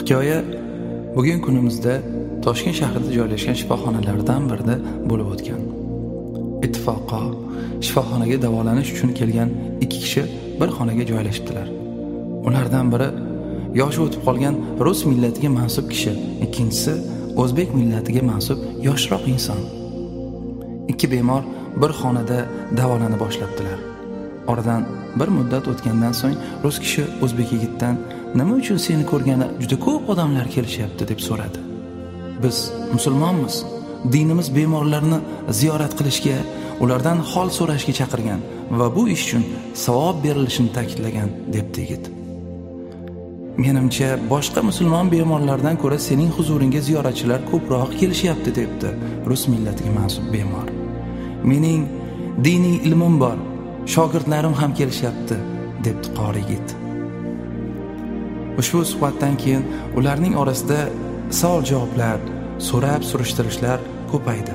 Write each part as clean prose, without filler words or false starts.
Hikoya bugun kunimizda Toshkent shahrida joylashgan shifoxonalardan birida bo'lib o'tgan. Ittifoqo shifoxonaga davolanish uchun kelgan ikki kishi bir xonaga joylashibdilar. Ulardan biri yoshi o'tib qolgan rus millatiga mansub kishi, ikkinchisi o'zbek millatiga mansub yoshroq inson. Ikki bemor bir xonada davolana boshlabdilar. Oradan bir muddat o'tgandan so'ng rus kishi o'zbek yigitdan "Nima uchun seni ko'rgani juda ko'p odamlar kelishyapti?" deb so'radi. "Biz musulmonmiz. Dinimiz bemorlarni ziyorat qilishga, ulardan hol so'rashga chaqirgan va bu ish uchun savob berilishini ta'kidlagan", debdi yigit. "Menimcha, boshqa musulmon bemorlardan ko'ra sening huzuringga ziyoratchilar ko'proq kelishyapti", debdi rus millatiga mansub bemor. "Mening diniy ilmim bor, shogirdlarim ham kelishyapti", debdi qori yigit. Ushbu suhbatdan keyin ularning orasida savol-javoblar, so'rab-surishtirishlar ko'paydi.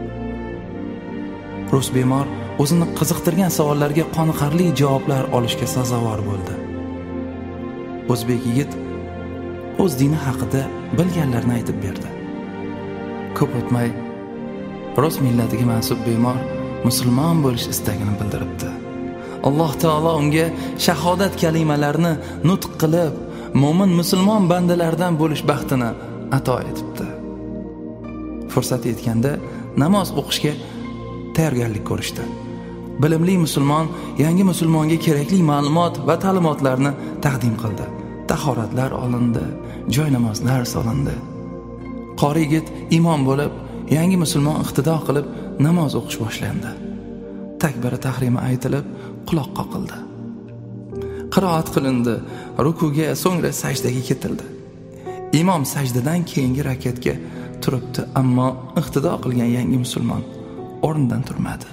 Rus bemor o'zini qiziqtirgan savollarga qoniqarli javoblar olishga sazovor bo'ldi. O'zbek yigit o'z dini haqida bilganlarini aytib berdi. Ko'p o'tmay rus millatiga mansub bemor musulmon bo'lish istagini bildiribdi. Alloh taolo unga shahodat kalimalarini nutq qilib, mo'min musulmon bandalardan bo'lish baxtini ato etibdi. Fursat yetganda namoz o'qishga tayyorgarlik ko'rishdi. Bilimli musulmon yangi musulmonga kerakli ma'lumot va ta'limotlarni taqdim qildi. Tahoratlar olindi, joy namozlar solindi. Qori yigit imom bo'lib, yangi musulmon iqtido qilib namoz o'qish boshlandi. Takbira tahrimi aytilib, quloq qoqildi. Qiroat qilindi, rukuga, so'ngra sajdaga ketildi. Imom sajdadan keyingi rakatga turibdi, ammo iqtido qilgan yangi musulmon o'rnidan turmadi.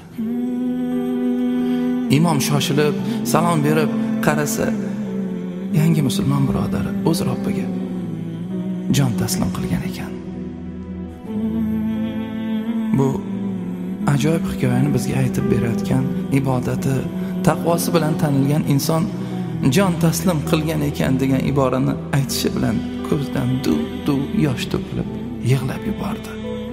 Imom shoshilib, salom berib qarasa, yangi musulmon birodari o'z Robbiga jon taslim qilgan ekan. Bu ajoyib hikoyani bizga aytib berayotgan, ibodati, taqvosi bilan tanilgan inson jon taslim qilgan ekan degan iborani aytishi bilan ko'zdan duv yosh to'kilib yig'lab yubordi.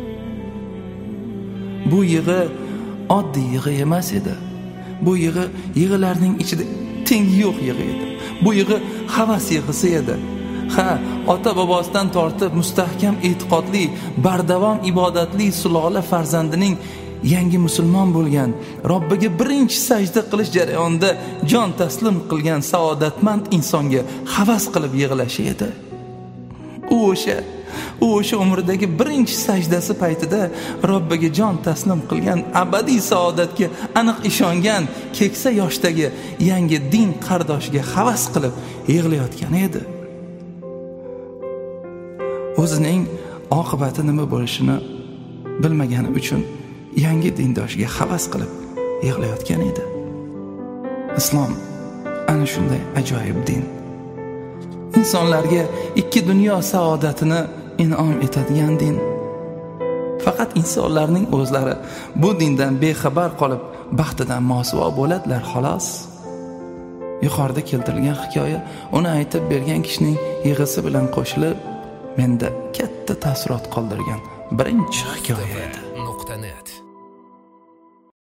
Bu yig'i oddiy yig'i emas edi. Bu yig'ilarning ichida tengi yo'q yig'i edi. Bu yig'i havas yig'isi edi. Ota bobosidan tortib mustahkam e'tiqodli, bardavom ibodatli sulola farzandining yangi musulmon bo'lgan, Robbiga birinchi sajda qilish jarayonida jon taslim qilgan saodatmand insonga havas qilib yig'lashi edi. U o'sha umridagi birinchi sajdasi paytida Robbiga jon taslim qilgan, abadiy saodatga aniq ishongan keksa yoshdagi yangi din qardoshiga havas qilib yig'layotgan edi. O'zining oqibati nima bo'lishini bilmagani uchun yangi dindoshiga havas qilib yig'layotgan edi. Islom ana shunday ajoyib din. Insonlarga ikki dunyo saodatini in'om etadigan din. Faqat insonlarning o'zlari bu dindan bexabar qolib, baxtidan mosuvo bo'ladilar xolos. Yuqorida keltirilgan hikoya uni aytib bergan kishining yig'isi bilan qo'shilib menda katta taassurot qoldirgan birinchi hikoya edi.